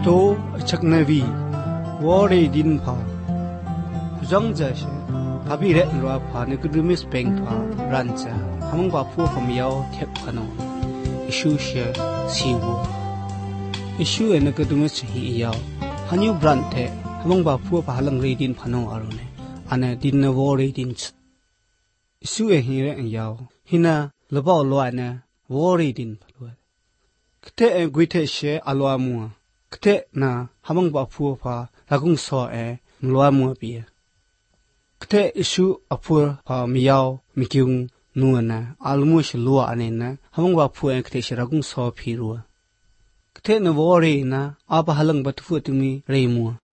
to chaknavi wore din pha jong ja she phabi re lwa pha ne kudumis peng pha rancha hamang ba phu phamiao thep phano issue she siwo issue ene kudumis hi yaw hanyu brand the hamang ba phu pha halang re din phano arune ane din ne wore din issue e hi re yaw hina labaw lwa ne wore din phalo kte e gwithe she alwa mu kte na hamang ba phu pha lagung so e mlwa mu pi kte issue apur pha miyaw mikyung nuana almu shlua anena hamang ba phu e kte shiragung so phi ru kte na wore na aba halang ba tu tumi re mu